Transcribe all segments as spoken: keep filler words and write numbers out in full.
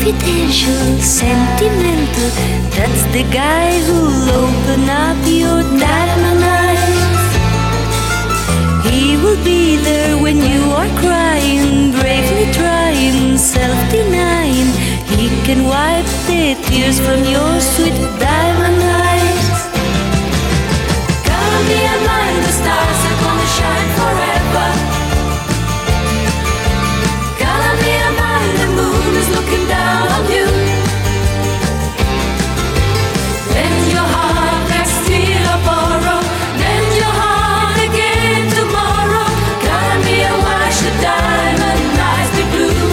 confidential, sentimental. That's the guy who'll open up your diamond eyes. He will be there when you are crying, bravely trying, self-denying. He can wipe the tears from your sweet diamond eyes. Gonna be a mind, the stars are gonna shine forever. Gonna be a mind, the moon is looking down on you. Lend your heart, next steal or borrow. Lend your heart again tomorrow. Gonna be a why should diamond eyes be blue?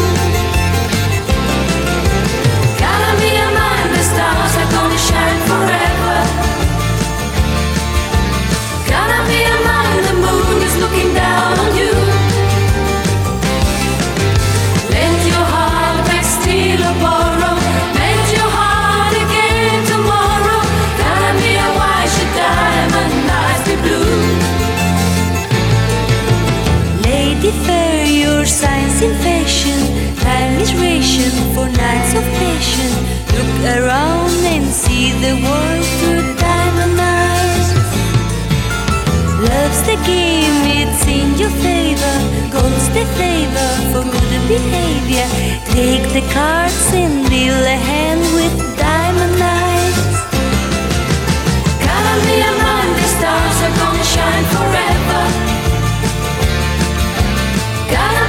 Gonna be a mind, the stars are gonna shine forever. Gonna be a mind, the moon is looking down on you. Lend your heart, back, steal or borrow. Lend your heart again tomorrow. Gonna be a why should diamond eyes be blue? Lady fair, your signs in fashion. Time is ration for nights of passion. Look around and see the world through diamond eyes. Love's the game, it's in your favor. Gold's the flavor for good behavior. Take the cards and deal a hand with diamond eyes. Gonna be a mind, the stars are gonna shine forever. Gonna